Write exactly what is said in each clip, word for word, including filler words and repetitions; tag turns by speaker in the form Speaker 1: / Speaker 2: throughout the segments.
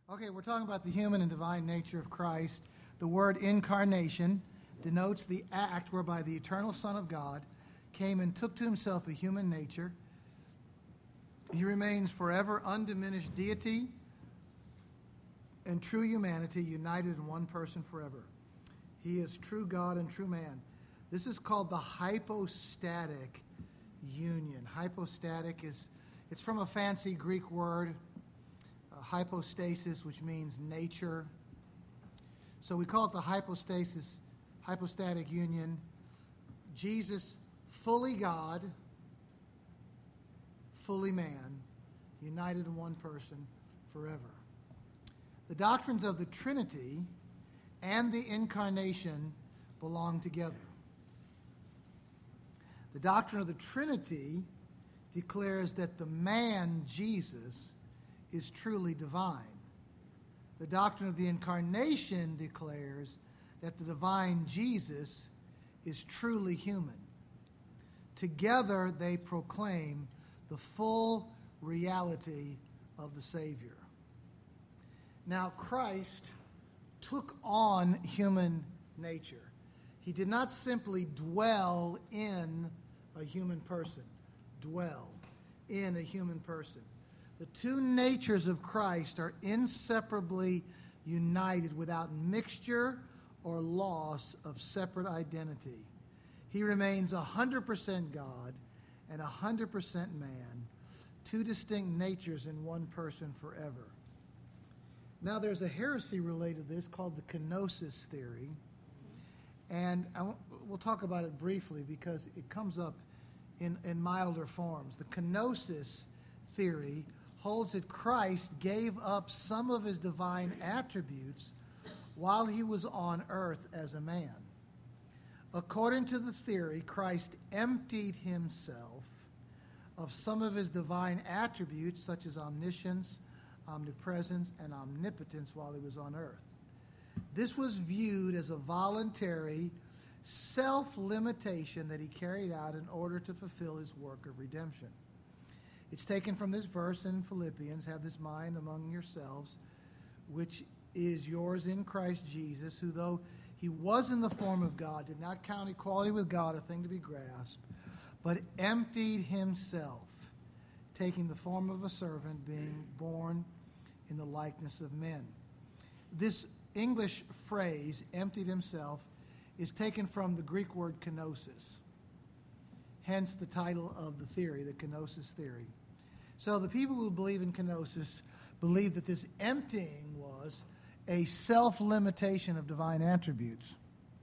Speaker 1: Okay, we're talking about the human and divine nature of Christ. The word incarnation denotes the act whereby the eternal Son of God came and took to himself a human nature. He remains forever undiminished deity and true humanity, united in one person forever. He is true God and true man. This is called the hypostatic union. Hypostatic is, it's from a fancy Greek word, uh, hypostasis, which means nature. So we call it the hypostasis, hypostatic union. Jesus, fully God, fully man, united in one person forever. The doctrines of the Trinity and the Incarnation belong together. The doctrine of the Trinity declares that the man, Jesus, is truly divine. The doctrine of the Incarnation declares that the divine Jesus is truly human. Together they proclaim the full reality of the Savior. Now, Christ took on human nature. He did not simply dwell in a human person. Dwell in a human person. The two natures of Christ are inseparably united without mixture or loss of separate identity. He remains one hundred percent God and one hundred percent man, two distinct natures in one person forever. Now, there's a heresy related to this called the kenosis theory, and I w- we'll talk about it briefly because it comes up in, in milder forms. The kenosis theory holds that Christ gave up some of his divine attributes while he was on earth as a man. According to the theory, Christ emptied himself of some of his divine attributes, such as omniscience, omnipresence, and omnipotence while he was on earth. This was viewed as a voluntary self-limitation that he carried out in order to fulfill his work of redemption. It's taken from this verse in Philippians, have this mind among yourselves, which is yours in Christ Jesus, who though he was in the form of God, did not count equality with God a thing to be grasped, but emptied himself, taking the form of a servant, being born in the likeness of men. This English phrase, emptied himself, is taken from the Greek word kenosis. Hence the title of the theory, the kenosis theory. So the people who believe in kenosis believe that this emptying was a self-limitation of divine attributes.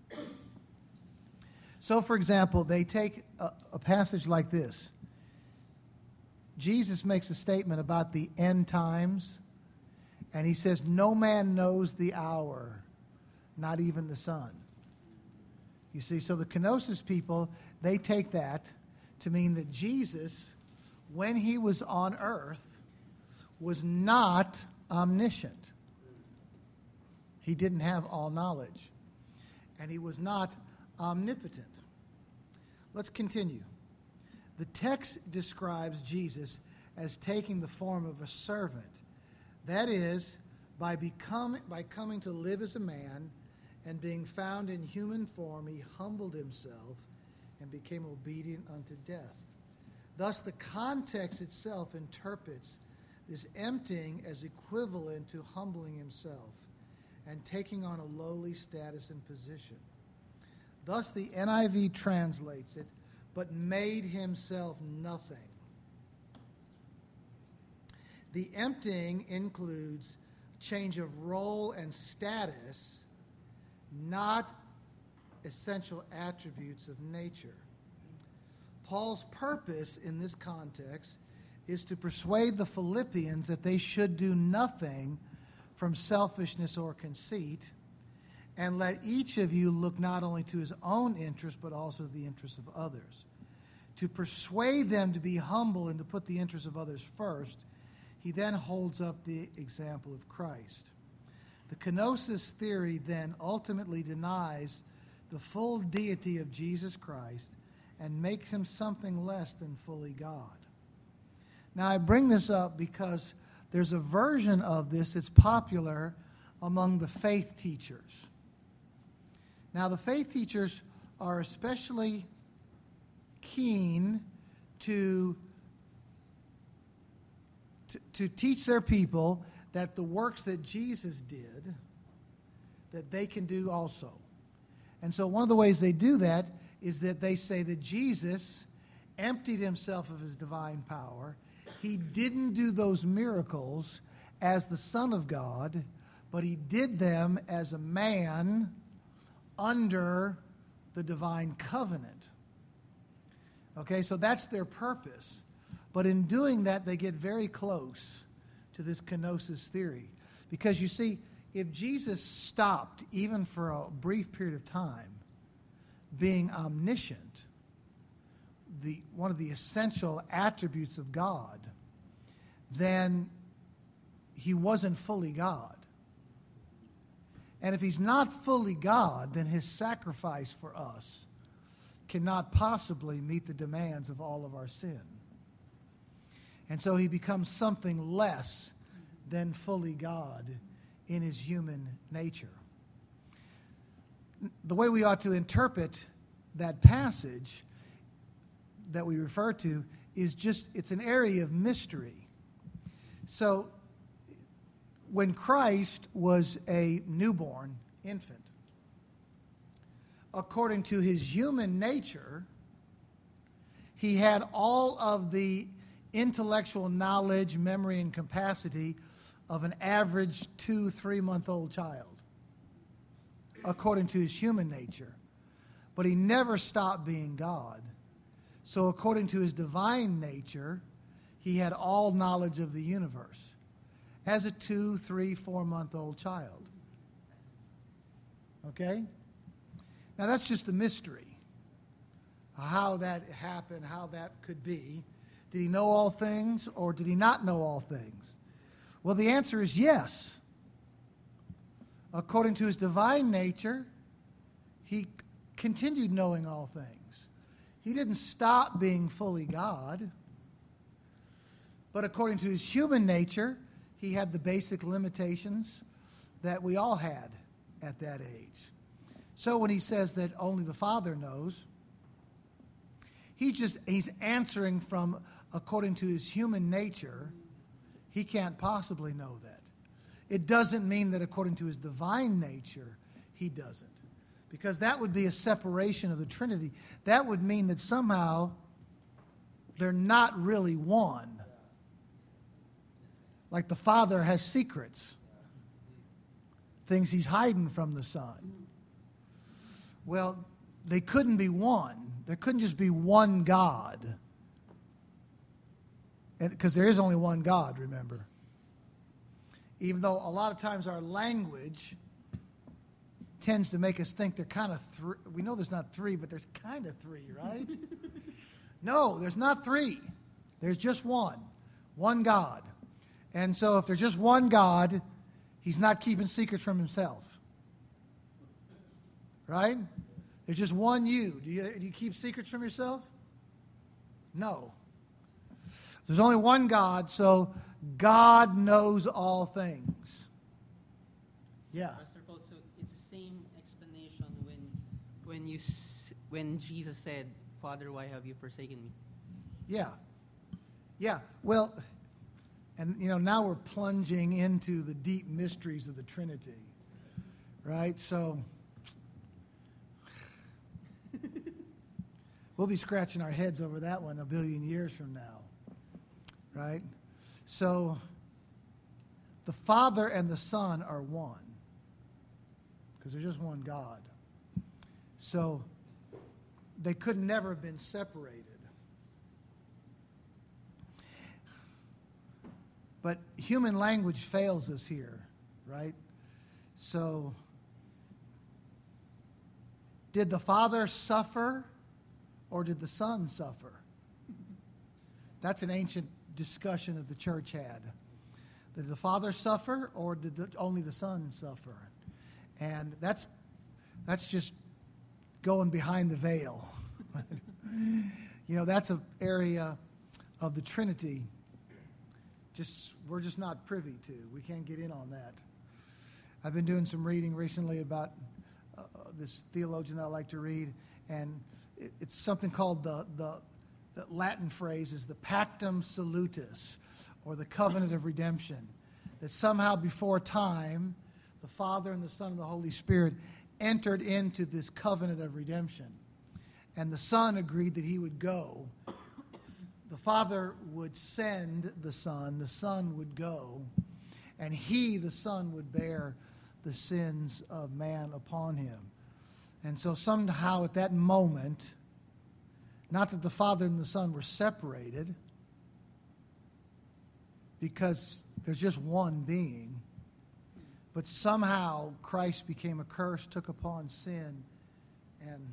Speaker 1: So, for example, they take a, a passage like this. Jesus makes a statement about the end times, and he says, no man knows the hour, not even the Son. You see, so the kenosis people, they take that to mean that Jesus, when he was on earth, was not omniscient. He didn't have all knowledge, and he was not omnipotent. Let's continue. The text describes Jesus as taking the form of a servant. That is, by becoming, by coming to live as a man and being found in human form, he humbled himself and became obedient unto death. Thus, the context itself interprets this emptying as equivalent to humbling himself and taking on a lowly status and position. Thus, the N I V translates it, but made himself nothing. The emptying includes change of role and status, not essential attributes of nature. Paul's purpose in this context is to persuade the Philippians that they should do nothing from selfishness or conceit, and let each of you look not only to his own interest, but also the interests of others. To persuade them to be humble and to put the interests of others first, he then holds up the example of Christ. The kenosis theory then ultimately denies the full deity of Jesus Christ and makes him something less than fully God. Now, I bring this up because there's a version of this that's popular among the faith teachers. Now, the faith teachers are especially keen to, to, to teach their people that the works that Jesus did, that they can do also. And so one of the ways they do that is that they say that Jesus emptied himself of his divine power. He didn't do those miracles as the Son of God, but he did them as a man under the divine covenant. Okay, so that's their purpose. But in doing that, they get very close to this kenosis theory. Because you see, if Jesus stopped, even for a brief period of time, being omniscient, the one of the essential attributes of God, then he wasn't fully God. And if he's not fully God, then his sacrifice for us cannot possibly meet the demands of all of our sin. And so he becomes something less than fully God in his human nature. The way we ought to interpret that passage that we refer to is just, it's an area of mystery. So when Christ was a newborn infant, according to his human nature, he had all of the intellectual knowledge, memory, and capacity of an average two, three-month-old child, according to his human nature. But he never stopped being God. So according to his divine nature, he had all knowledge of the universe as a two, three, four-month-old child. Okay? Now that's just a mystery. How that happened, how that could be. Did he know all things or did he not know all things? Well, the answer is yes. According to his divine nature, he continued knowing all things. He didn't stop being fully God. But according to his human nature, he had the basic limitations that we all had at that age. So when he says that only the Father knows, he just he's answering from according to his human nature. He can't possibly know that. It doesn't mean that according to his divine nature, he doesn't. Because that would be a separation of the Trinity. That would mean that somehow they're not really one. Like the Father has secrets, things he's hiding from the Son. Well, they couldn't be one. There couldn't just be one God. Because there is only one God, remember. Even though a lot of times our language tends to make us think they're kind of three. We know there's not three, but there's kind of three, right? No, there's not three. There's just one. One God. And so if there's just one God, he's not keeping secrets from himself. Right? There's just one you. Do you, do you keep secrets from yourself? No. There's only one God, so God knows all things. Yeah.
Speaker 2: Pastor Paul, so it's the same explanation when when you when Jesus said, "Father, why have you forsaken me?"
Speaker 1: Yeah. Yeah. Well, and you know, now we're plunging into the deep mysteries of the Trinity. Right? So we'll be scratching our heads over that one a billion years from now. Right? So the Father and the Son are one. Because there's just one God. So they could never have been separated. But human language fails us here, right? So did the Father suffer or did the Son suffer? That's an ancient discussion that the church had. Did the Father suffer or did the, only the Son suffer? And that's that's just going behind the veil. You know, that's an area of the Trinity just we're just not privy to. We can't get in on that. I've been doing some reading recently about uh, this theologian that I like to read, and it, it's something called the, the the Latin phrase is the Pactum Salutis, or the covenant of redemption, that somehow before time, the Father and the Son and the Holy Spirit entered into this covenant of redemption. And the Son agreed that he would go. The Father would send the Son. The Son would go. And he, the Son, would bear the sins of man upon him. And so somehow at that moment, not that the Father and the Son were separated, because there's just one being, but somehow Christ became a curse, took upon sin, and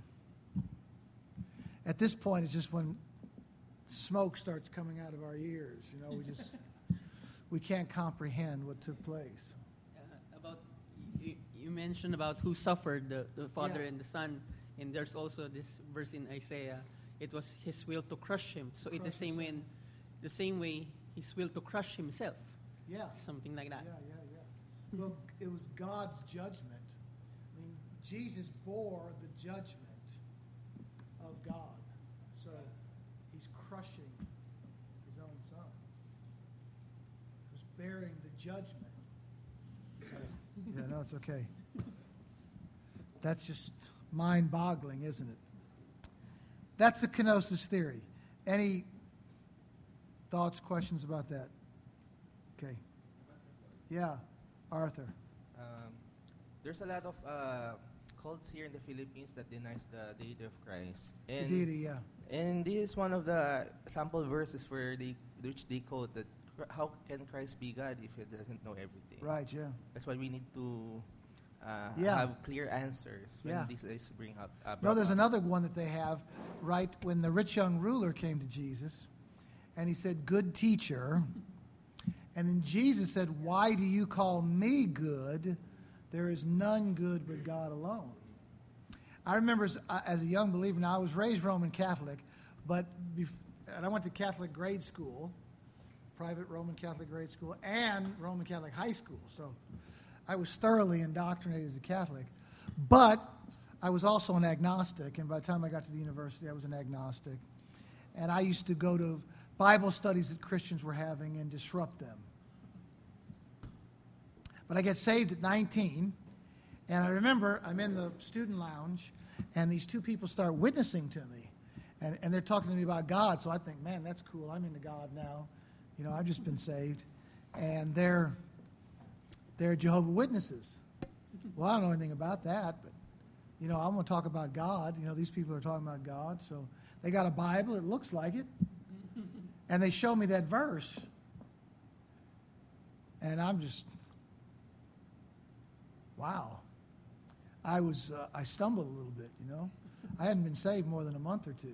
Speaker 1: at this point it's just when smoke starts coming out of our ears. You know, we just we can't comprehend what took place.
Speaker 2: Uh, about you, you mentioned about who suffered, the, the Father
Speaker 1: Yeah.
Speaker 2: and the Son, and there's also this verse in Isaiah. It was His will to crush him. So in the
Speaker 1: Crush
Speaker 2: same
Speaker 1: his
Speaker 2: way,
Speaker 1: son.
Speaker 2: the same way, His will to crush Himself.
Speaker 1: Yeah.
Speaker 2: Something like that.
Speaker 1: Yeah, yeah, yeah. Well, it was God's judgment. I mean, Jesus bore the judgment of God. So he's crushing his own son. He's bearing the judgment. So, yeah, no, it's okay. That's just mind-boggling, isn't it? That's the kenosis theory. Any thoughts, questions about that? Okay. Yeah, Arthur.
Speaker 3: Um, there's a lot of uh, cults here in the Philippines that denies the deity of Christ.
Speaker 1: The
Speaker 3: And,
Speaker 1: deity, yeah.
Speaker 3: and this is one of the sample verses where they, which they quote that Cr- how can Christ be God if He doesn't know everything?
Speaker 1: Right, yeah.
Speaker 3: That's why we need to uh,
Speaker 1: Yeah.
Speaker 3: have clear answers when
Speaker 1: Yeah.
Speaker 3: this is bring up. Uh,
Speaker 1: No,
Speaker 3: brought
Speaker 1: there's
Speaker 3: up.
Speaker 1: another one that they have, right, when the rich young ruler came to Jesus, and he said, "Good teacher." And then Jesus said, "Why do you call me good? There is none good but God alone." I remember as, uh, as a young believer, now I was raised Roman Catholic, but bef- and I went to Catholic grade school, private Roman Catholic grade school, and Roman Catholic high school. So I was thoroughly indoctrinated as a Catholic. But I was also an agnostic, and by the time I got to the university, I was an agnostic. And I used to go to Bible studies that Christians were having and disrupt them. But I get saved at nineteen, and I remember I'm in the student lounge, and these two people start witnessing to me. And, and they're talking to me about God, so I think, man, that's cool. I'm into God now. You know, I've just been saved. And they're, they're Jehovah's Witnesses. Well, I don't know anything about that, but, you know, I'm going to talk about God. You know, these people are talking about God. So they got a Bible. It looks like it. And they show me that verse. And I'm just, wow. I was, uh, I stumbled a little bit, you know. I hadn't been saved more than a month or two.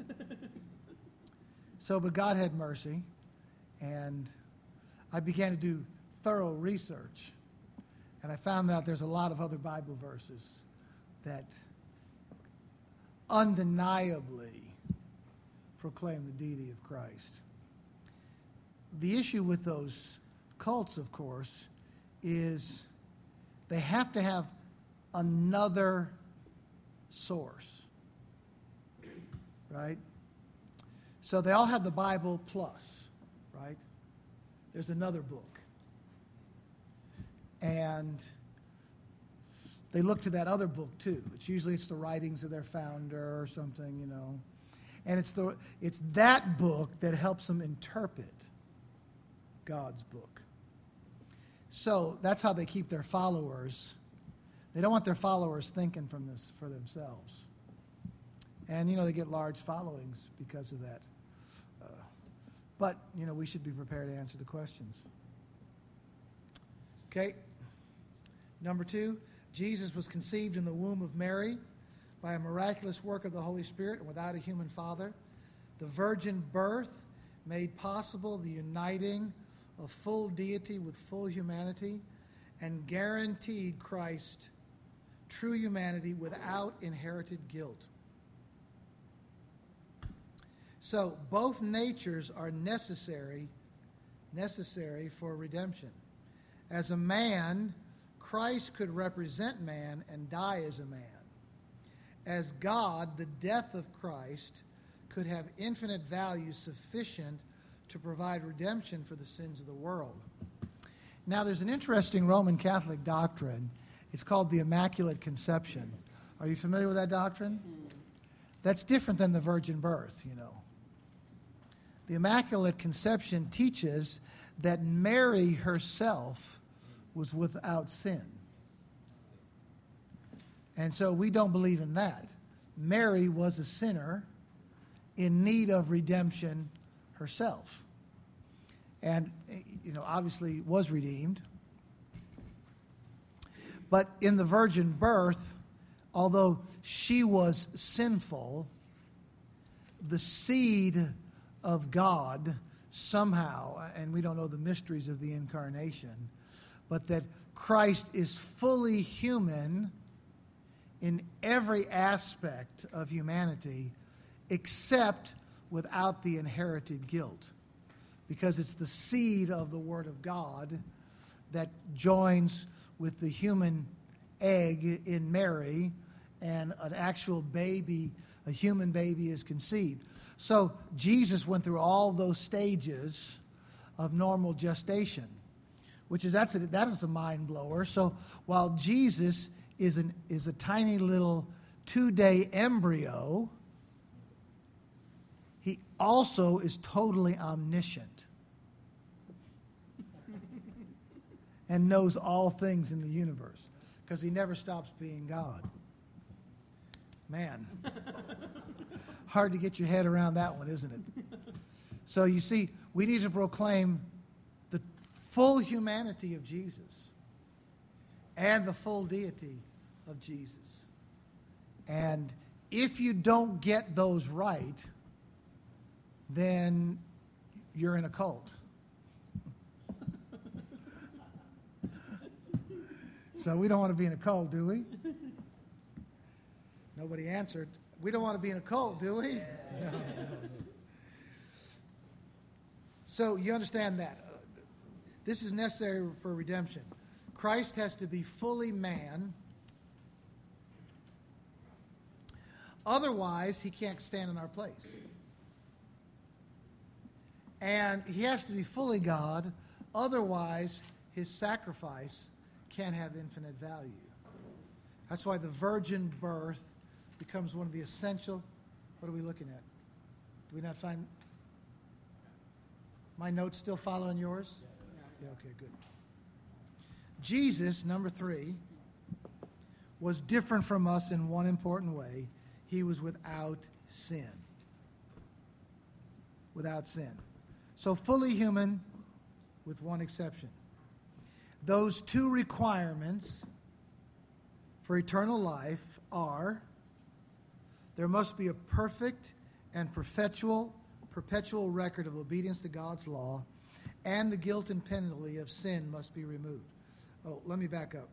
Speaker 1: So, but God had mercy, and I began to do thorough research, and I found out there's a lot of other Bible verses that undeniably proclaim the deity of Christ. The issue with those cults, of course, is they have to have another source, right? So they all have the Bible plus, right? There's another book. And they look to that other book too. It's usually it's the writings of their founder or something, you know. And it's the it's that book that helps them interpret God's book. So that's how they keep their followers. They don't want their followers thinking from this for themselves. And, you know, they get large followings because of that. Uh, but, you know, we should be prepared to answer the questions. Okay. Number two, Jesus was conceived in the womb of Mary by a miraculous work of the Holy Spirit and without a human father. The virgin birth made possible the uniting of full deity with full humanity and guaranteed Christ true humanity without inherited guilt. So both natures are necessary necessary for redemption. As a man, Christ could represent man and die as a man. As God, the death of Christ could have infinite value sufficient to provide redemption for the sins of the world. Now, there's an interesting Roman Catholic doctrine. It's called the Immaculate Conception. Are you familiar with that doctrine? That's different than the virgin birth, you know. The Immaculate Conception teaches that Mary herself was without sin. And so we don't believe in that. Mary was a sinner in need of redemption herself. And, you know, obviously was redeemed. But in the virgin birth, although she was sinful, the seed of God somehow, and we don't know the mysteries of the incarnation, but that Christ is fully human in every aspect of humanity except without the inherited guilt, because it's the seed of the Word of God that joins with the human egg in Mary, and an actual baby, a human baby, is conceived. So Jesus went through all those stages of normal gestation, which is that's a, that is a mind blower. So while Jesus is an is a tiny little two-day embryo, he also is totally omniscient and knows all things in the universe, because he never stops being God. Man, hard to get your head around that one, isn't it? So you see, we need to proclaim the full humanity of Jesus and the full deity of Jesus. And if you don't get those right, then you're in a cult. So we don't want to be in a cult, do we? Nobody answered. We don't want to be in a cult, do we? No, no. So you understand that. Uh, this is necessary for redemption. Christ has to be fully man. Otherwise, he can't stand in our place. And he has to be fully God. Otherwise, his sacrifice can't have infinite value. That's why the virgin birth becomes one of the essential. What are we looking at? Do we not find my notes still following yours? Yeah, okay, good. Jesus, number three, was different from us in one important way. He was without sin. Without sin. So fully human, with one exception. Those two requirements for eternal life are: there must be a perfect and perpetual, perpetual record of obedience to God's law, and the guilt and penalty of sin must be removed. Oh, let me back up.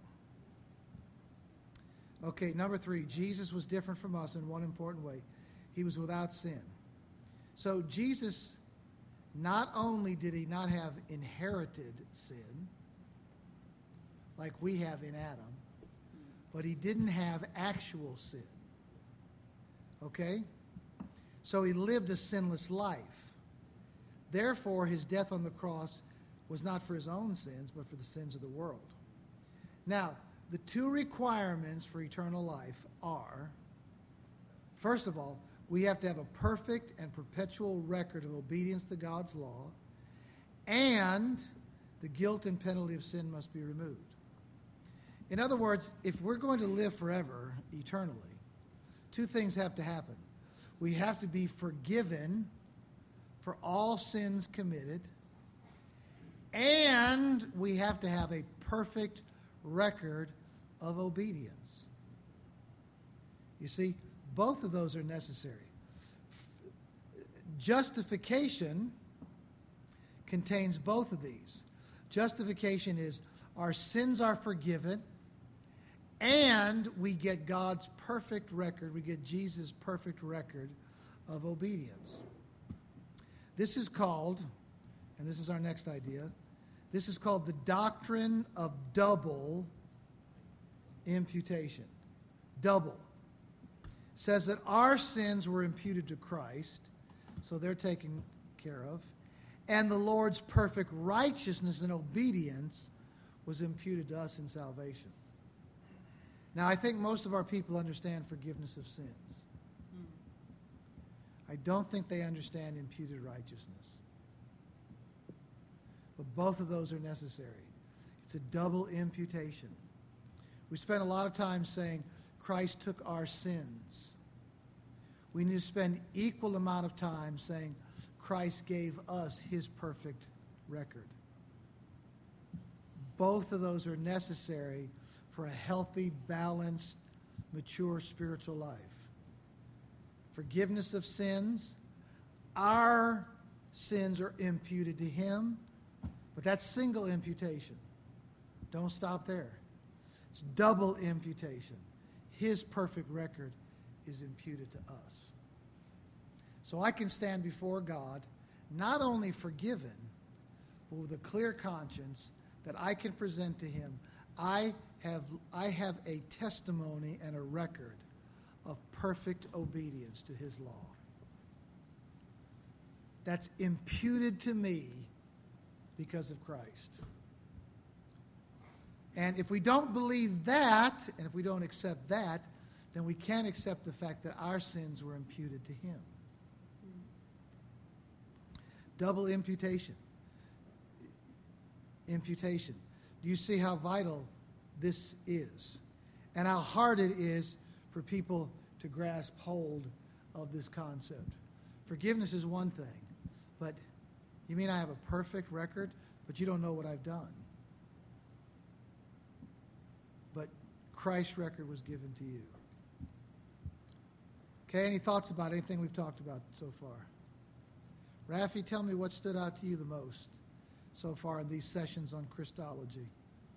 Speaker 1: Okay, number three, Jesus was different from us in one important way. He was without sin. So Jesus, not only did he not have inherited sin, like we have in Adam, but he didn't have actual sin. Okay? So he lived a sinless life. Therefore, his death on the cross was not for his own sins, but for the sins of the world. Now, the two requirements for eternal life are, first of all, we have to have a perfect and perpetual record of obedience to God's law, and the guilt and penalty of sin must be removed. In other words, if we're going to live forever, eternally, two things have to happen. We have to be forgiven for all sins committed, and we have to have a perfect record of obedience. You see, both of those are necessary. Justification contains both of these. Justification is our sins are forgiven, and we get God's perfect record, we get Jesus' perfect record of obedience. This is called and this is our next idea. This is called the doctrine of double imputation. Double. Says that our sins were imputed to Christ, so they're taken care of, and the Lord's perfect righteousness and obedience was imputed to us in salvation. Now, I think most of our people understand forgiveness of sins. I don't think they understand imputed righteousness. But both of those are necessary. It's a double imputation. We spend a lot of time saying Christ took our sins. We need to spend equal amount of time saying Christ gave us his perfect record. Both of those are necessary for a healthy, balanced, mature spiritual life. Forgiveness of sins. Our sins are imputed to him, but that's single imputation. Don't stop there. It's double imputation. His perfect record is imputed to us. So I can stand before God, not only forgiven, but with a clear conscience that I can present to him. I have, I have a testimony and a record of perfect obedience to his law. That's imputed to me because of Christ. And if we don't believe that, and if we don't accept that, then we can't accept the fact that our sins were imputed to him. Double imputation. Imputation. Do you see how vital this is? And how hard it is for people to grasp hold of this concept. Forgiveness is one thing, but you mean I have a perfect record, but you don't know what I've done. But Christ's record was given to you. Okay, any thoughts about anything we've talked about so far? Rafi, tell me what stood out to you the most so far in these sessions on Christology.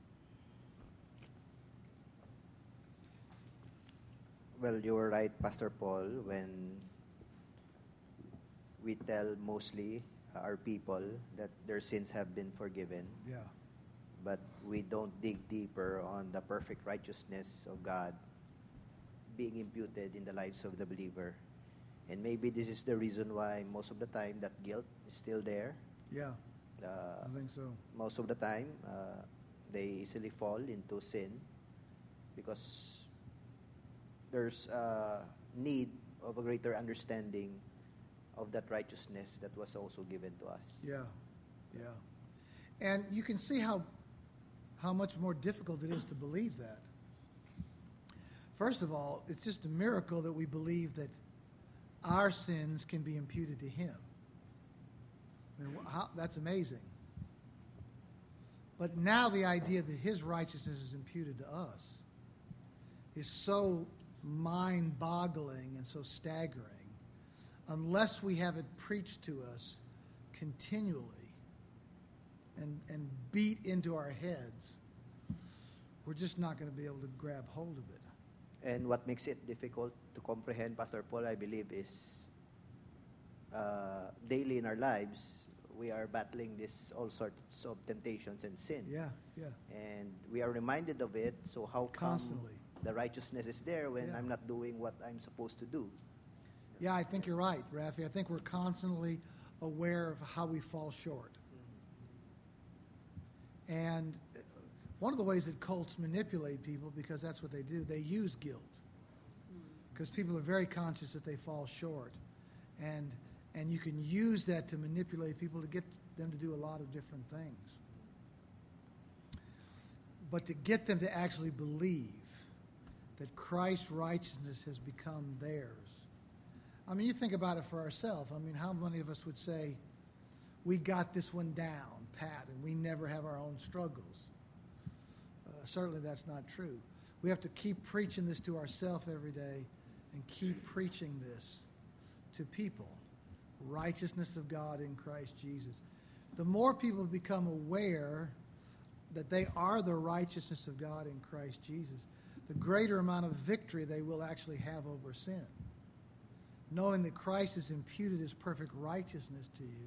Speaker 4: Well, you were right, Pastor Paul, when we tell mostly our people that their sins have been forgiven.
Speaker 1: Yeah.
Speaker 4: But we don't dig deeper on the perfect righteousness of God being imputed in the lives of the believer. And maybe this is the reason why most of the time that guilt is still there.
Speaker 1: Yeah,
Speaker 4: Uh,
Speaker 1: I think so.
Speaker 4: most of the time, uh, they easily fall into sin because there's a need of a greater understanding of that righteousness that was also given to us.
Speaker 1: Yeah, yeah. And you can see how how much more difficult it is to believe that. First of all, it's just a miracle that we believe that our sins can be imputed to him. I mean, how, that's amazing. But now the idea that his righteousness is imputed to us is so mind-boggling and so staggering unless we have it preached to us continually and, and beat into our heads. We're just not going to be able to grab hold of it.
Speaker 4: And what makes it difficult to comprehend, Pastor Paul, I believe, is uh, daily in our lives, we are battling this all sorts of temptations and sin.
Speaker 1: Yeah, yeah.
Speaker 4: And we are reminded of it, so how come
Speaker 1: Constantly.
Speaker 4: the righteousness is there when
Speaker 1: Yeah.
Speaker 4: I'm not doing what I'm supposed to do?
Speaker 1: Yeah, I think you're right, Rafi. I think we're constantly aware of how we fall short. And uh, one of the ways that cults manipulate people, because that's what they do, they use guilt. Because people are very conscious that they fall short. And and you can use that to manipulate people to get them to do a lot of different things. But to get them to actually believe that Christ's righteousness has become theirs. I mean, you think about it for ourselves. I mean, how many of us would say, we got this one down, pat, and we never have our own struggles? Uh, certainly that's not true. We have to keep preaching this to ourselves every day and keep preaching this to people. Righteousness of God in Christ Jesus. The more people become aware that they are the righteousness of God in Christ Jesus, the greater amount of victory they will actually have over sin. Knowing that Christ has imputed his perfect righteousness to you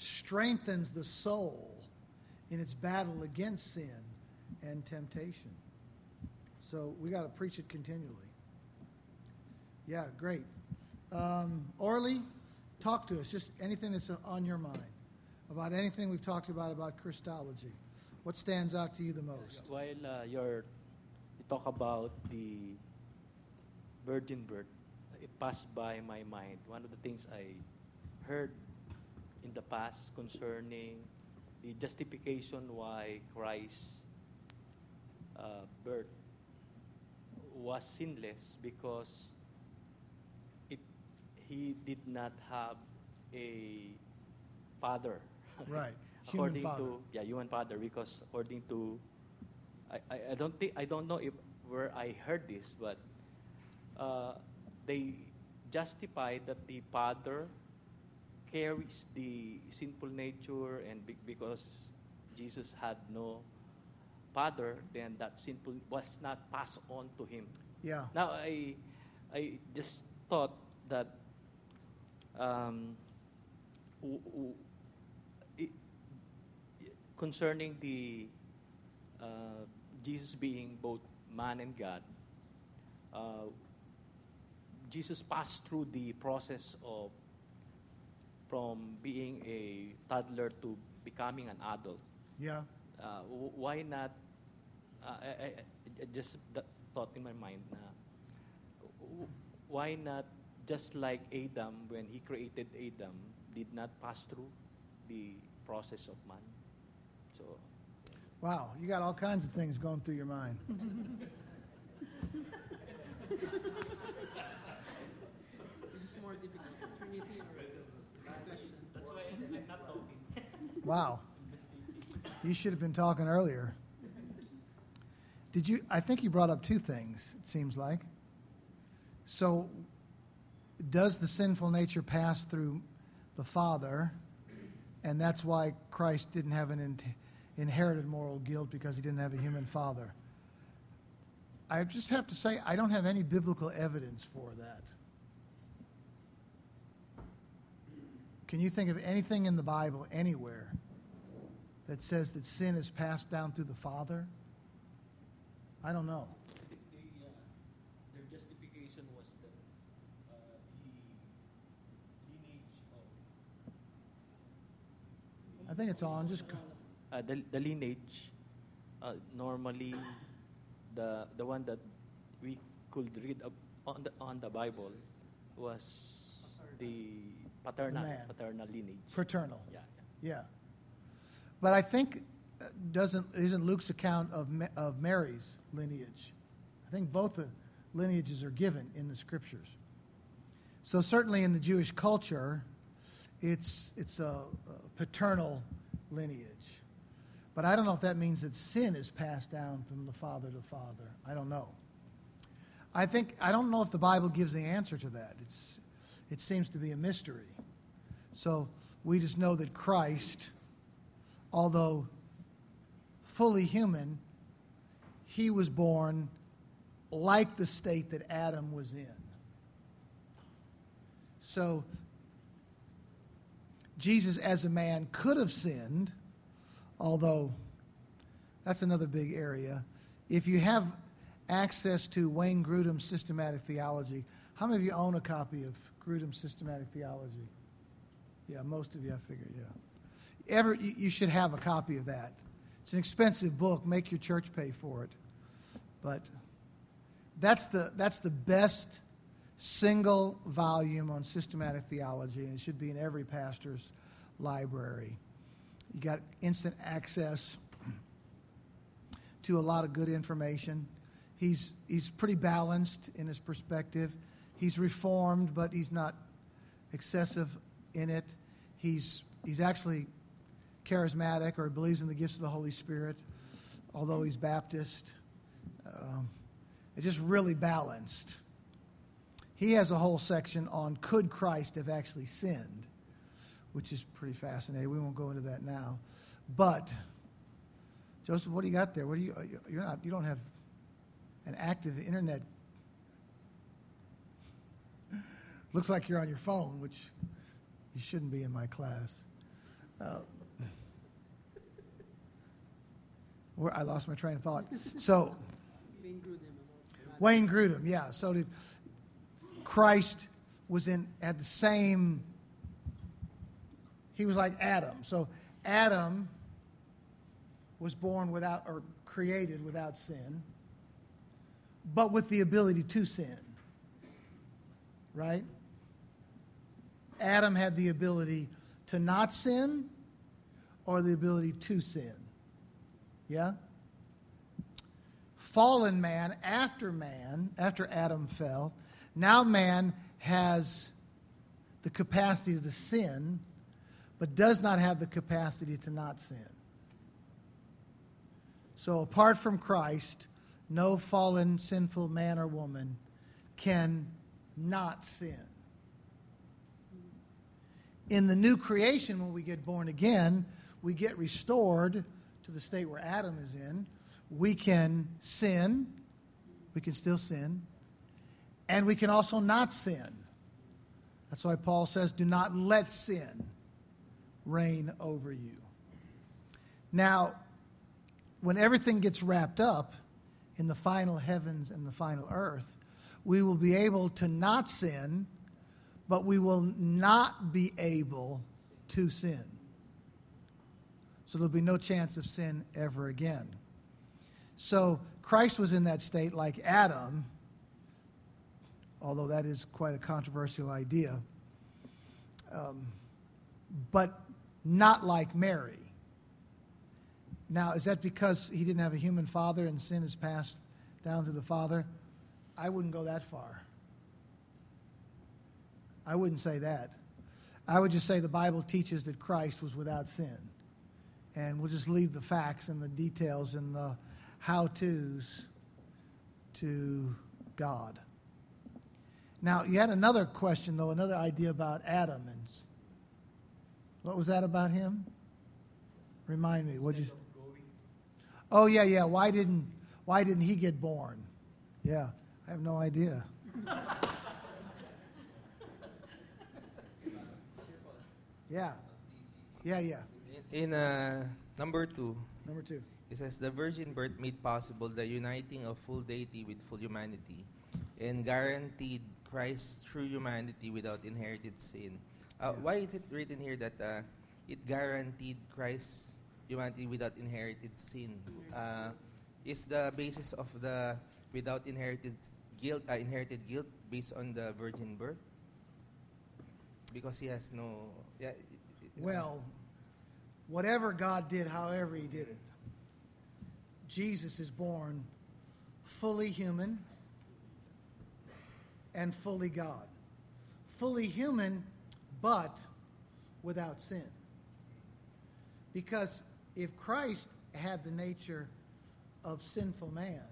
Speaker 1: strengthens the soul in its battle against sin and temptation. So we got to preach it continually. Yeah, great. Um, Orly, talk to us. Just anything that's on your mind about anything we've talked about about Christology. What stands out to you the most?
Speaker 5: While uh, you're, you talk about the virgin birth, it passed by my mind. One of the things I heard in the past concerning the justification why Christ's uh, birth was sinless, because it he did not have a father.
Speaker 1: Right. Human
Speaker 5: according
Speaker 1: father.
Speaker 5: to yeah, human father, because according to I, I, I don't think I don't know if where I heard this, but uh, they justify that the father carries the sinful nature, and be, because Jesus had no father, then that sinful was not passed on to him.
Speaker 1: Yeah.
Speaker 5: Now I I just thought that um, w- w- it, concerning the uh, Jesus being both man and God, uh, Jesus passed through the process of from being a toddler to becoming an adult.
Speaker 1: Yeah.
Speaker 5: Uh, w- why not? Uh, I, I, I just th- thought in my mind, na, w- why not just like Adam, when he created Adam, did not pass through the process of man? So,
Speaker 1: Wow, you got all kinds of things going through your mind.
Speaker 2: Which is more difficult, Trinity or discussion?
Speaker 5: that's why I'm not talking.
Speaker 1: Wow. You should have been talking earlier. Did you? I think you brought up two things, it seems like. So, does the sinful nature pass through the Father, and that's why Christ didn't have an in- inherited moral guilt, because he didn't have a human father? I just have to say, I don't have any biblical evidence for that. Can you think of anything in the Bible anywhere that says that sin is passed down through the Father? I don't know.
Speaker 5: The, the, uh, their justification was the, uh, the lineage of
Speaker 1: I think it's on. Just
Speaker 5: uh, the, the lineage. Uh, normally, the the one that we could read up on the on the Bible was the paternal
Speaker 1: The man.
Speaker 5: paternal lineage.
Speaker 1: fraternal.
Speaker 5: Yeah, yeah.
Speaker 1: Yeah. But I think uh, doesn't isn't Luke's account of Ma- of Mary's lineage. I think both the lineages are given in the scriptures. So certainly in the Jewish culture, it's it's a, a paternal lineage. But I don't know if that means that sin is passed down from the father to father. I don't know. I think I don't know if the Bible gives the answer to that. It's it seems to be a mystery. So we just know that Christ, although fully human, he was born like the state that Adam was in. So Jesus as a man could have sinned, although that's another big area. If you have access to Wayne Grudem's Systematic Theology, how many of you own a copy of Grudem's Systematic Theology? Yeah, most of you, I figured, yeah. Ever, you, you should have a copy of that. It's an expensive book. Make your church pay for it. But that's the, that's the best single volume on systematic theology, and it should be in every pastor's library. You got instant access to a lot of good information. He's, he's pretty balanced in his perspective. He's reformed, but he's not excessive in it. He's, he's actually charismatic, or believes in the gifts of the Holy Spirit, although he's Baptist. Um, it's just really balanced. He has a whole section on could Christ have actually sinned, which is pretty fascinating. We won't go into that now. But, Joseph, what do you got there? What do you, you're not, you don't have an active internet. Looks like you're on your phone, which you shouldn't be in my class. Uh, where I lost my train of thought. So,
Speaker 2: Wayne Grudem.
Speaker 1: Wayne Grudem, yeah. So did Christ was in at the same. He was like Adam. So Adam was born without or created without sin, but with the ability to sin. Right? Adam had the ability to not sin or the ability to sin. Yeah? Fallen man, after man, after Adam fell, now man has the capacity to sin, but does not have the capacity to not sin. So apart from Christ, no fallen, sinful man or woman can not sin. In the new creation, when we get born again, we get restored to the state where Adam is in. We can sin. We can still sin. And we can also not sin. That's why Paul says, do not let sin reign over you. Now, when everything gets wrapped up in the final heavens and the final earth, we will be able to not sin, but we will not be able to sin. So there'll be no chance of sin ever again. So Christ was in that state like Adam, although that is quite a controversial idea, um, but not like Mary. Now, is that because he didn't have a human father and sin is passed down to the Father? I wouldn't go that far. I wouldn't say that. I would just say the Bible teaches that Christ was without sin. And we'll just leave the facts and the details and the how-tos to God. Now, you had another question, though, another idea about Adam. And what was that about him? Remind me. What'd you? Oh, yeah, yeah. Why didn't Why didn't he get born? Yeah, I have no idea. Yeah, yeah, yeah.
Speaker 3: In uh, number two,
Speaker 1: Number two.
Speaker 3: it says, the virgin birth made possible the uniting of full deity with full humanity and guaranteed Christ's true humanity without inherited sin. Uh,
Speaker 1: Yeah.
Speaker 3: Why is it written here that uh, it guaranteed Christ's humanity without inherited sin? Uh, is the basis of the without inherited guilt, uh, inherited guilt based on the virgin birth? Because he has no... Yeah, it- it-
Speaker 1: Well, whatever God did, however he did it, Jesus is born fully human and fully God. Fully human, but without sin. Because if Christ had the nature of sinful man,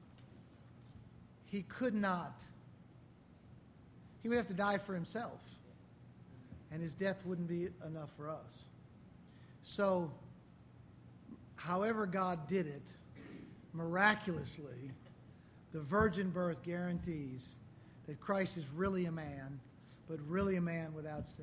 Speaker 1: he could not, he would have to die for himself. And his death wouldn't be enough for us. So, however God did it, miraculously, the virgin birth guarantees that Christ is really a man, but really a man without sin.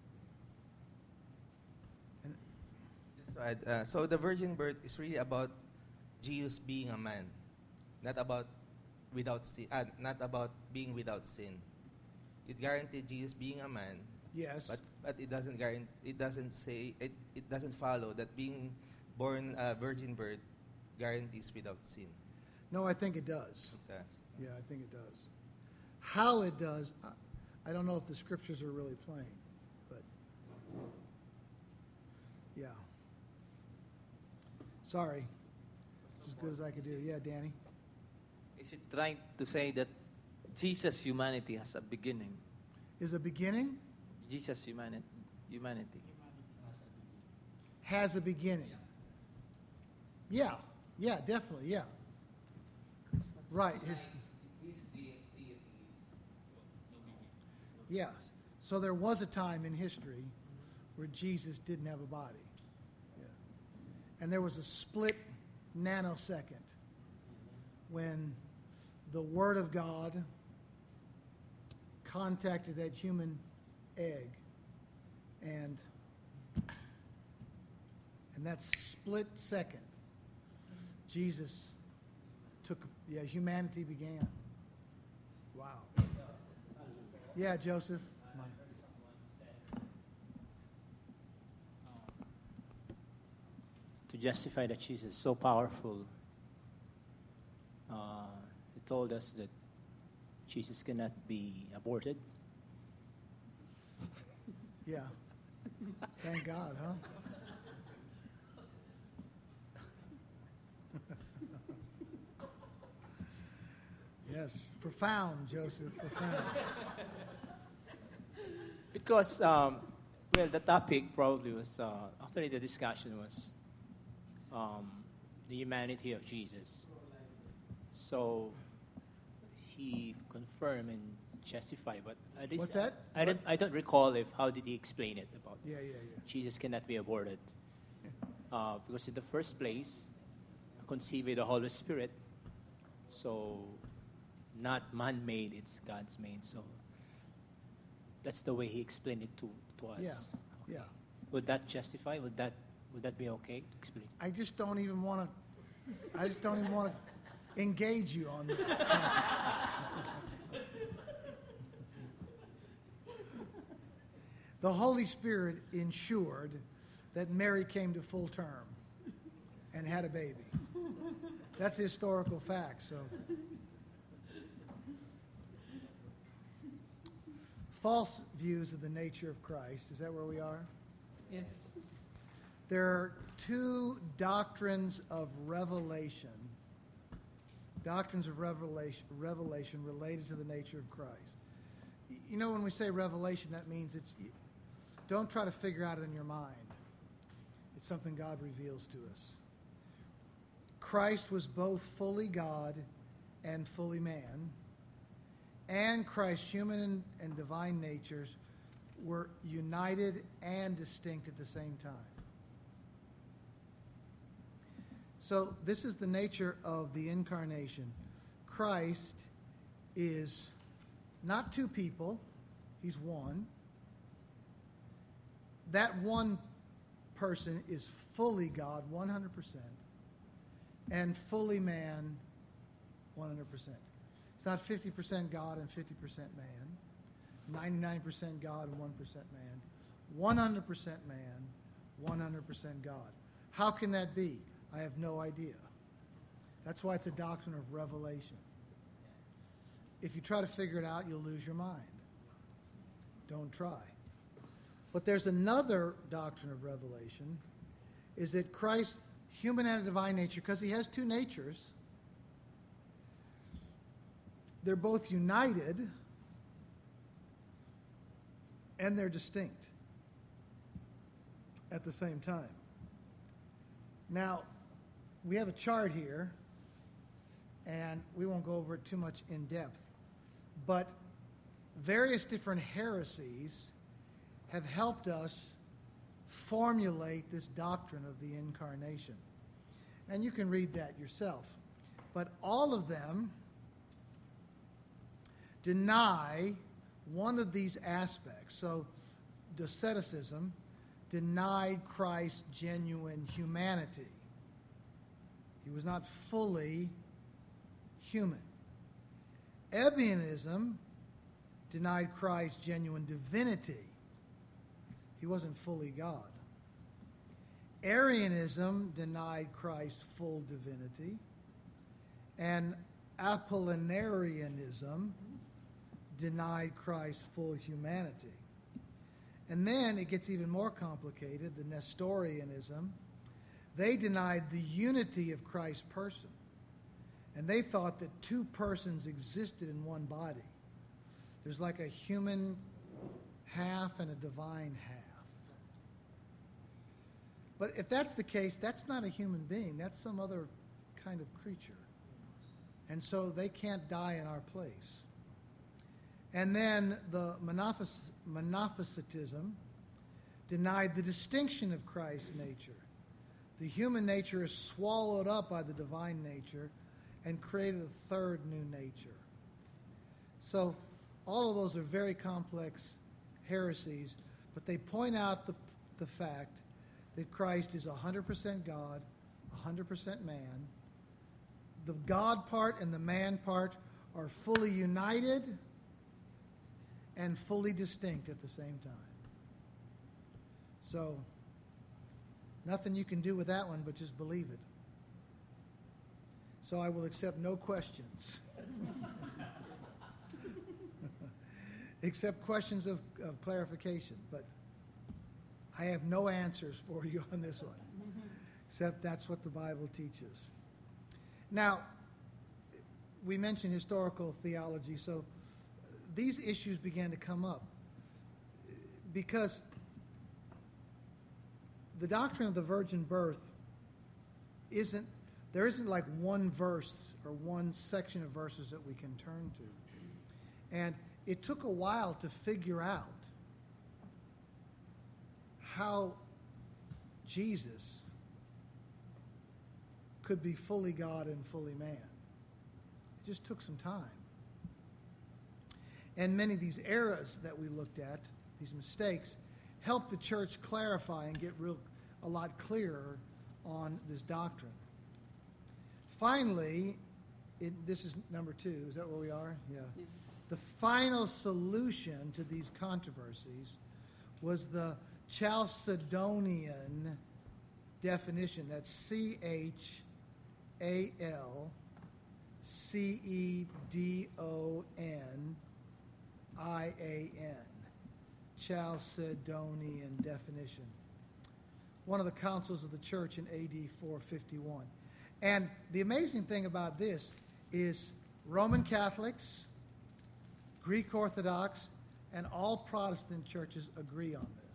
Speaker 1: And
Speaker 3: So, I'd, uh, so the virgin birth is really about Jesus being a man, not about without sin, uh, not about being without sin. It guaranteed Jesus being a man,
Speaker 1: yes,
Speaker 3: but but it doesn't guarantee. It doesn't say. It, it doesn't follow that being born uh, virgin birth guarantees without sin.
Speaker 1: no, I think it does.
Speaker 3: It does.
Speaker 1: Yeah, I think it does. How it does, I, I don't know if the scriptures are really plain, but yeah. Sorry. It's as good as I could do. Yeah, Danny?
Speaker 6: Is it trying to say that Jesus' humanity has a beginning?
Speaker 1: Is a beginning,
Speaker 6: Jesus' humani- humanity.
Speaker 1: has a beginning. Yeah, yeah, definitely, yeah. Right. His, yeah. So there was a time in history where Jesus didn't have a body. Yeah. And there was a split nanosecond when the Word of God contacted that human egg and In that split second, Jesus took, yeah, humanity began. Wow. Yeah, Joseph.
Speaker 7: To justify that Jesus is so powerful, uh, he told us that Jesus cannot be aborted.
Speaker 1: Yeah. Thank God, huh? Yes, profound, Joseph, profound.
Speaker 7: Because, um, well, the topic probably was, uh, actually the discussion was um, the humanity of Jesus. So he confirmed and justified, but at least
Speaker 1: What's that?
Speaker 7: I, don't, I don't recall if how did he explain it about
Speaker 1: Yeah, yeah, yeah.
Speaker 7: Jesus cannot be aborted. Uh, because in the first place, conceived with the Holy Spirit, so not man-made, it's God's made. So that's the way he explained it to, to us.
Speaker 1: Yeah, yeah.
Speaker 7: Would that justify? Would that would that be okay to explain?
Speaker 1: I just don't even want to, I just don't even want to engage you on this topic. The Holy Spirit ensured that Mary came to full term and had a baby. That's a historical fact, so. False views of the nature of Christ. Is that where we are?
Speaker 2: Yes.
Speaker 1: There are two doctrines of revelation. Doctrines of revelation, revelation related to the nature of Christ. You know, when we say revelation, that means it's, don't try to figure out it in your mind. It's something God reveals to us. Christ was both fully God and fully man, and Christ's human and, and divine natures were united and distinct at the same time. So this is the nature of the incarnation. Christ is not two people, he's one. That one person is fully God, one hundred percent, and fully man, one hundred percent. It's not fifty percent God and fifty percent man, ninety-nine percent God and one percent man, one hundred percent man, one hundred percent God. How can that be? I have no idea. That's why it's a doctrine of revelation. If you try to figure it out, you'll lose your mind. Don't try. But there's another doctrine of revelation, is that Christ's human and divine nature, because he has two natures, they're both united and they're distinct at the same time. Now, we have a chart here, and we won't go over it too much in depth, but various different heresies have helped us formulate this doctrine of the incarnation. And you can read that yourself. But all of them deny one of these aspects. So Doceticism denied Christ's genuine humanity. He was not fully human. Ebionism denied Christ's genuine divinity. He wasn't fully God. Arianism denied Christ's full divinity. And Apollinarianism denied Christ's full humanity. And then it gets even more complicated, the Nestorianism. They denied the unity of Christ's person. And they thought that two persons existed in one body. There's like a human half and a divine half. But if that's the case, that's not a human being. That's some other kind of creature. And so they can't die in our place. And then the Monophys- Monophysitism denied the distinction of Christ's nature. The human nature is swallowed up by the divine nature and created a third new nature. So all of those are very complex heresies, but they point out the, the fact that Christ is one hundred percent God, one hundred percent man. The God part and the man part are fully united and fully distinct at the same time. So, nothing you can do with that one but just believe it. So I will accept no questions. Except questions of, of clarification. But I have no answers for you on this one. Except that's what the Bible teaches. Now, we mentioned historical theology, so these issues began to come up because the doctrine of the virgin birth isn't, there isn't like one verse or one section of verses that we can turn to. And it took a while to figure out how Jesus could be fully God and fully man. It just took some time. And many of these errors that we looked at, these mistakes, helped the church clarify and get real a lot clearer on this doctrine. Finally, it, this is number two. Is that where we are? Yeah.
Speaker 2: Yeah.
Speaker 1: The final solution to these controversies was the Chalcedonian definition. That's C H A L C E D O N I A N. Chalcedonian definition. One of the councils of the church in A D four fifty-one. And the amazing thing about this is Roman Catholics, Greek Orthodox, and all Protestant churches agree on this.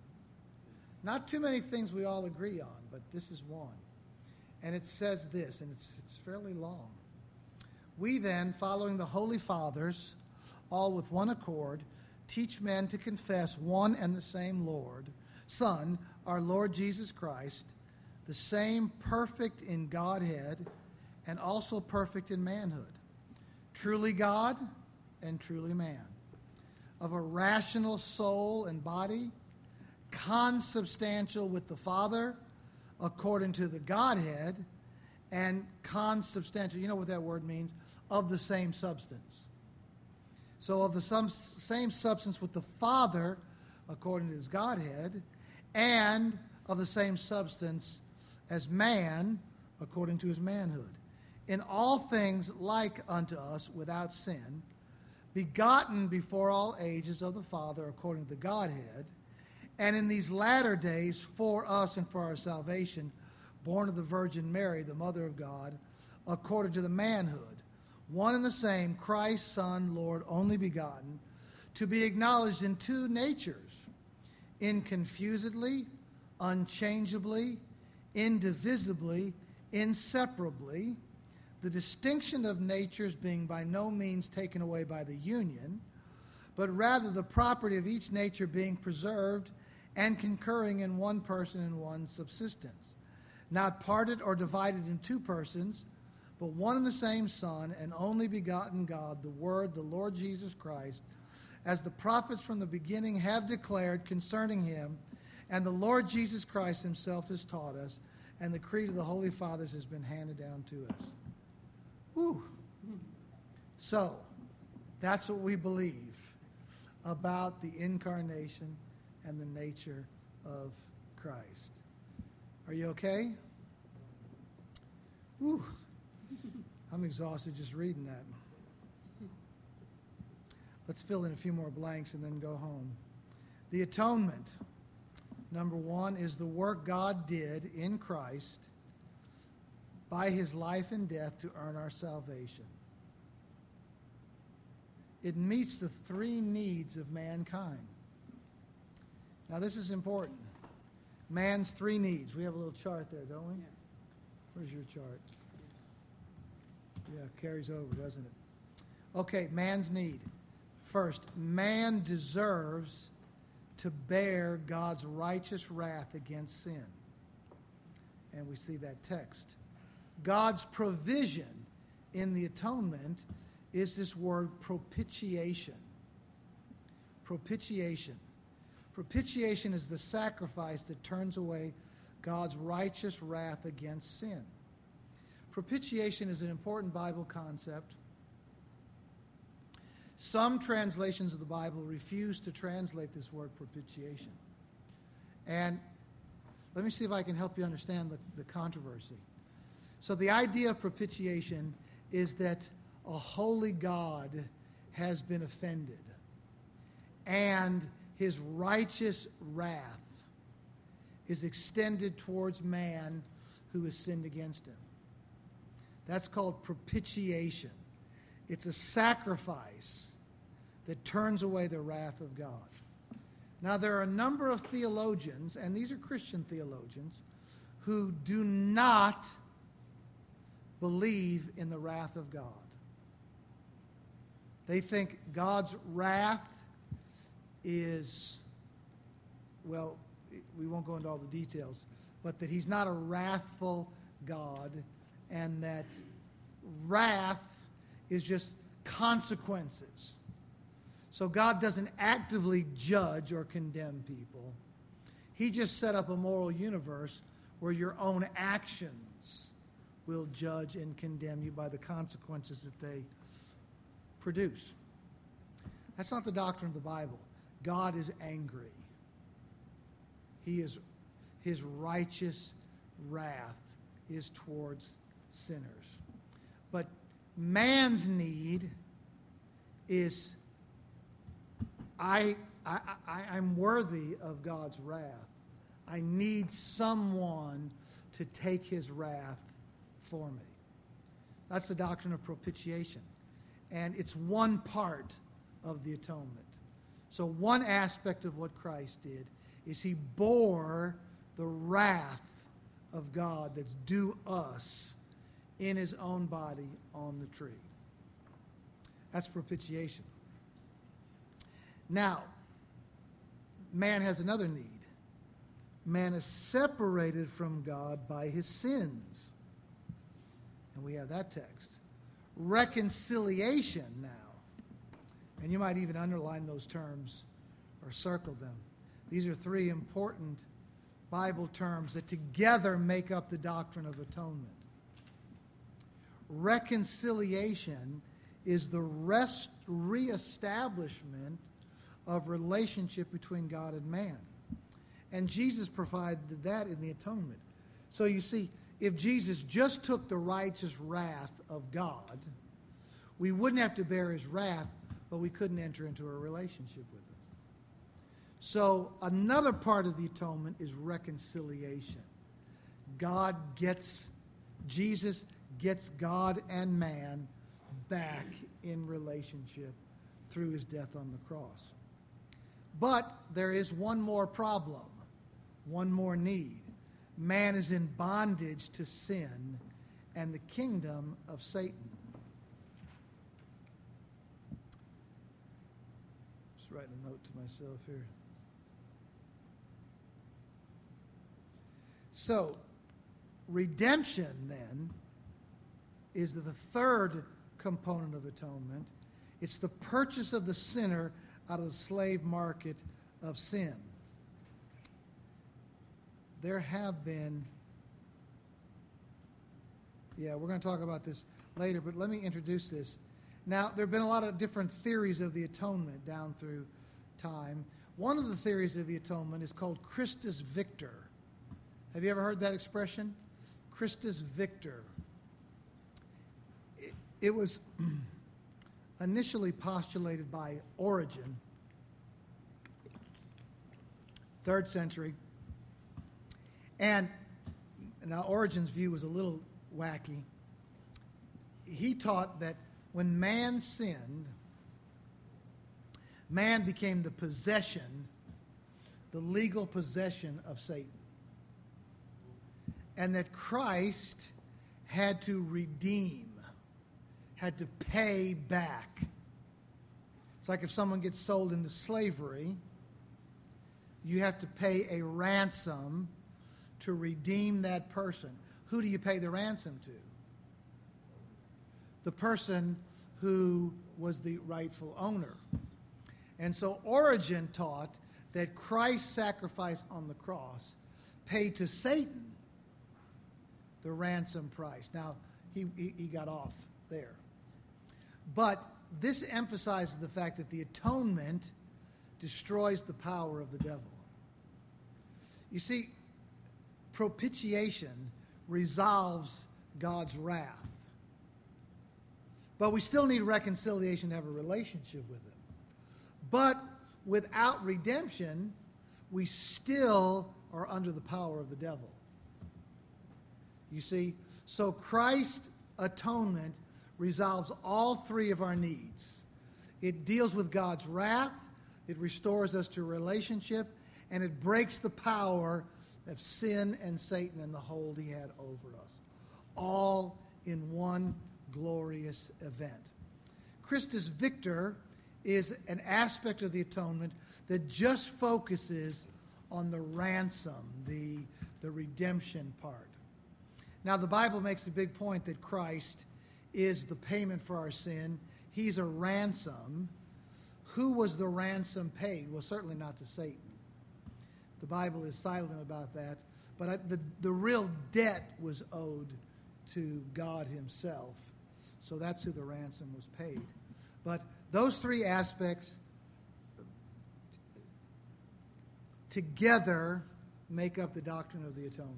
Speaker 1: Not too many things we all agree on, but this is one. And it says this, and it's, it's fairly long. We then, following the Holy Fathers, all with one accord, teach men to confess one and the same Lord, Son, our Lord Jesus Christ, the same perfect in Godhead and also perfect in manhood, truly God and truly man, of a rational soul and body, consubstantial with the Father according to the Godhead, and consubstantial, you know what that word means, of the same substance. So of the some, same substance with the Father according to his Godhead, and of the same substance as man according to his manhood. In all things like unto us without sin, begotten before all ages of the Father according to the Godhead, and in these latter days for us and for our salvation, born of the Virgin Mary, the Mother of God, according to the manhood, one and the same, Christ, Son, Lord, only begotten, to be acknowledged in two natures, inconfusedly, unchangeably, indivisibly, inseparably, the distinction of natures being by no means taken away by the union, but rather the property of each nature being preserved and concurring in one person and one subsistence, not parted or divided in two persons, but one and the same Son, and only begotten God, the Word, the Lord Jesus Christ, as the prophets from the beginning have declared concerning him, and the Lord Jesus Christ himself has taught us, and the creed of the Holy Fathers has been handed down to us. Whew. So, that's what we believe about the incarnation and the nature of Christ. Are you okay? Whew. I'm exhausted just reading that. Let's fill in a few more blanks and then go home. The atonement, number one, is the work God did in Christ by his life and death to earn our salvation. It meets the three needs of mankind. Now, this is important. Man's three needs. We have a little chart there, don't we?
Speaker 2: Yeah.
Speaker 1: Where's your chart? Yeah, it carries over, doesn't it? Okay, man's need. First, man deserves to bear God's righteous wrath against sin. And we see that text. God's provision in the atonement is this word propitiation. Propitiation. Propitiation is the sacrifice that turns away God's righteous wrath against sin. Propitiation is an important Bible concept. Some translations of the Bible refuse to translate this word propitiation. And let me see if I can help you understand the, the controversy. So the idea of propitiation is that a holy God has been offended, and his righteous wrath is extended towards man who has sinned against him. That's called propitiation. It's a sacrifice that turns away the wrath of God. Now, there are a number of theologians, and these are Christian theologians, who do not believe in the wrath of God. They think God's wrath is, well, we won't go into all the details, but that he's not a wrathful God, and that wrath is just consequences. So God doesn't actively judge or condemn people. He just set up a moral universe where your own actions will judge and condemn you by the consequences that they produce. That's not the doctrine of the Bible. God is angry. He is, his righteous wrath is towards sinners. But man's need is, I, I, I, I'm worthy of God's wrath. I need someone to take his wrath for me. That's the doctrine of propitiation. And it's one part of the atonement. So one aspect of what Christ did is he bore the wrath of God that's due us in his own body on the tree. That's propitiation. Now, man has another need. Man is separated from God by his sins. And we have that text. Reconciliation now. And you might even underline those terms or circle them. These are three important Bible terms that together make up the doctrine of atonement. Reconciliation is the rest, reestablishment of relationship between God and man. And Jesus provided that in the atonement. So you see, if Jesus just took the righteous wrath of God, we wouldn't have to bear his wrath, but we couldn't enter into a relationship with him. So another part of the atonement is reconciliation. God gets, Jesus gets God and man back in relationship through his death on the cross. But there is one more problem, one more need. Man is in bondage to sin and the kingdom of Satan. Just writing a note to myself here. So, redemption then is the third component of atonement. It's the purchase of the sinner out of the slave market of sin. There have been, yeah, we're going to talk about this later, but let me introduce this. Now, there have been a lot of different theories of the atonement down through time. One of the theories of the atonement is called Christus Victor. Have you ever heard that expression? Christus Victor. It, it was initially postulated by Origen, third century. And now Origen's view was a little wacky. He taught that when man sinned, man became the possession, the legal possession of Satan. And that Christ had to redeem, had to pay back. It's like if someone gets sold into slavery, you have to pay a ransom to redeem that person. Who do you pay the ransom to? The person who was the rightful owner. And so Origen taught that Christ's sacrifice on the cross paid to Satan the ransom price. Now, he, he, he got off there. But this emphasizes the fact that the atonement destroys the power of the devil. You see, propitiation resolves God's wrath. But we still need reconciliation to have a relationship with him. But without redemption, we still are under the power of the devil. You see, so Christ's atonement resolves all three of our needs. It deals with God's wrath, it restores us to a relationship, and it breaks the power of sin and Satan and the hold he had over us. All in one glorious event. Christus Victor is an aspect of the atonement that just focuses on the ransom, the, the redemption part. Now, the Bible makes a big point that Christ is the payment for our sin. He's a ransom. Who was the ransom paid? Well, certainly not to Satan. The Bible is silent about that. But I, the, the real debt was owed to God himself. So that's who the ransom was paid. But those three aspects together make up the doctrine of the atonement.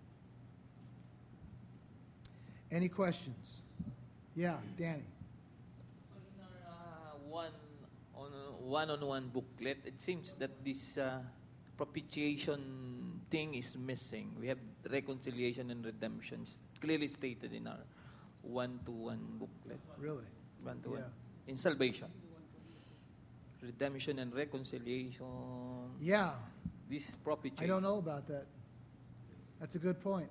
Speaker 1: Any questions? Yeah, Danny.
Speaker 6: So in our uh, one on one-on-one booklet, it seems that this uh, propitiation thing is missing. We have reconciliation and redemption clearly stated in our one-to-one booklet.
Speaker 1: Really?
Speaker 6: One-to-one.
Speaker 1: Yeah.
Speaker 6: In salvation. Redemption and reconciliation.
Speaker 1: Yeah.
Speaker 6: This propitiation.
Speaker 1: I don't know about that. That's a good point.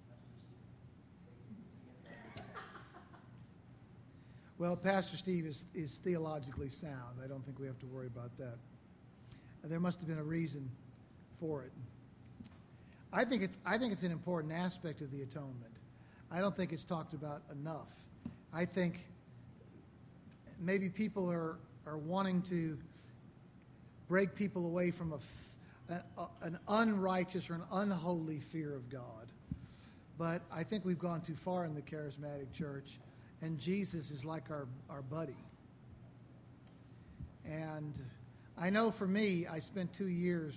Speaker 1: Well, Pastor Steve is, is theologically sound. I don't think we have to worry about that. There must have been a reason for it. I think it's, I think it's an important aspect of the atonement. I don't think it's talked about enough. I think maybe people are, are wanting to break people away from a, a, an unrighteous or an unholy fear of God. But I think we've gone too far in the charismatic church, and Jesus is like our, our buddy. And I know for me, I spent two years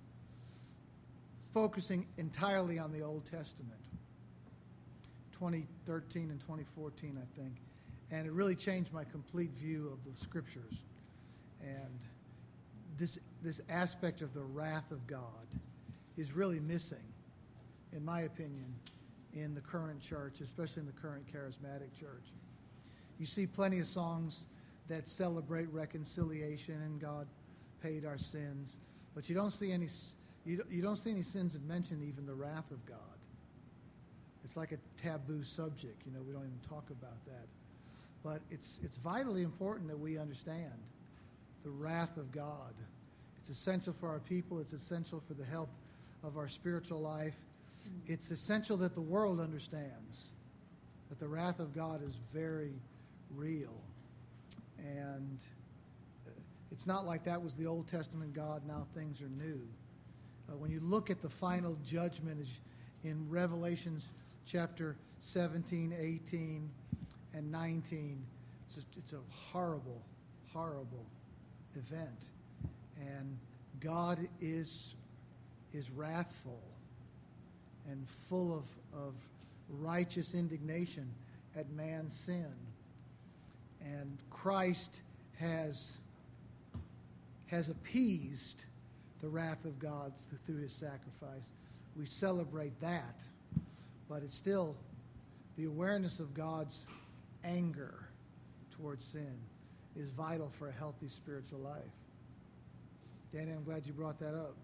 Speaker 1: focusing entirely on the Old Testament, twenty thirteen and twenty fourteen, I think. And it really changed my complete view of the Scriptures. And this, this aspect of the wrath of God is really missing, in my opinion, in the current church, especially in the current charismatic church. You see plenty of songs that celebrate reconciliation and God paid our sins, but you don't see any you don't, you don't see any sins that mention even the wrath of God. It's like a taboo subject, you know, we don't even talk about that. But it's it's vitally important that we understand the wrath of God. It's essential for our people, it's essential for the health of our spiritual life. It's essential that the world understands that the wrath of God is very real. And it's not like that was the Old Testament God, now things are new. Uh, when you look at the final judgment in Revelations chapter seventeen, eighteen, and nineteen, it's a, it's a horrible, horrible event. And God is, is wrathful and full of, of righteous indignation at man's sin. And Christ has, has appeased the wrath of God through his sacrifice. We celebrate that, but it's still the awareness of God's anger towards sin is vital for a healthy spiritual life. Danny, I'm glad you brought that up.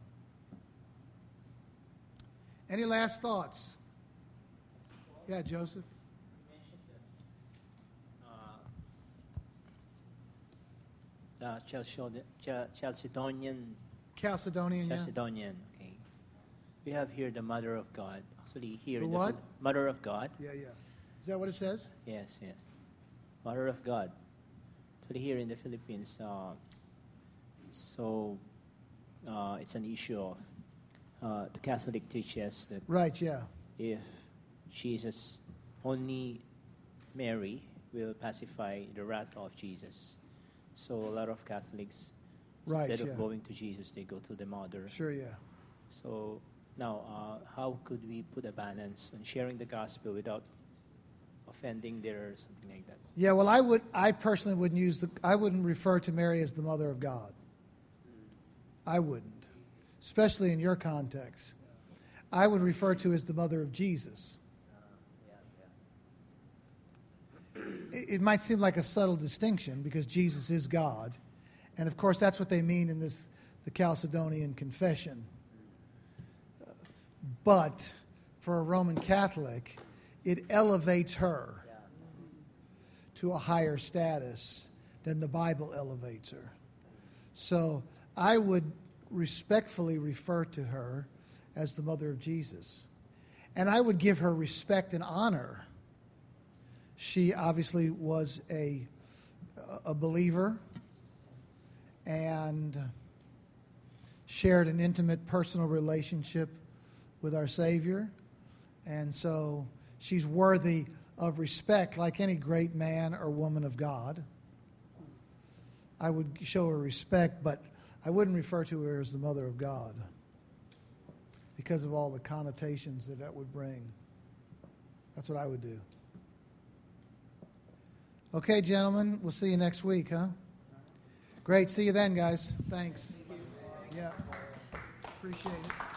Speaker 1: Any last thoughts? Yeah, Joseph?
Speaker 7: Uh, Chalcedonian, Chalcedonian,
Speaker 1: Chalcedonian, yeah.
Speaker 7: Chalcedonian. Okay, we have here the Mother of God. Actually, here
Speaker 1: The
Speaker 7: in
Speaker 1: what?
Speaker 7: Phil- Mother of God.
Speaker 1: Yeah, yeah. Is that what it says?
Speaker 7: Yes, yes. Mother of God. Actually, here in the Philippines, uh, so uh, it's an issue of uh, the Catholic teaches that
Speaker 1: Right, yeah.
Speaker 7: if Jesus, only Mary will pacify the wrath of Jesus. So a lot of Catholics,
Speaker 1: Right,
Speaker 7: instead
Speaker 1: yeah.
Speaker 7: of going to Jesus, they go to the mother.
Speaker 1: Sure, yeah.
Speaker 7: So now, uh, how could we put a balance on sharing the gospel without offending their something like that?
Speaker 1: Yeah, well, I would. I personally wouldn't use the. I wouldn't refer to Mary as the mother of God. I wouldn't, especially in your context. I would refer to as the mother of Jesus. It, it might seem like a subtle distinction because Jesus is God, and of course that's what they mean in this the Chalcedonian Confession. But for a Roman Catholic, it elevates her to a higher status than the Bible elevates her. So I would respectfully refer to her as the mother of Jesus. And I would give her respect and honor. She obviously was a, a believer and shared an intimate personal relationship with our Savior. And so she's worthy of respect like any great man or woman of God. I would show her respect, but I wouldn't refer to her as the mother of God because of all the connotations that that would bring. That's what I would do. Okay, gentlemen, we'll see you next week, huh? Great. See you then, guys. Thanks. Yeah. Appreciate it.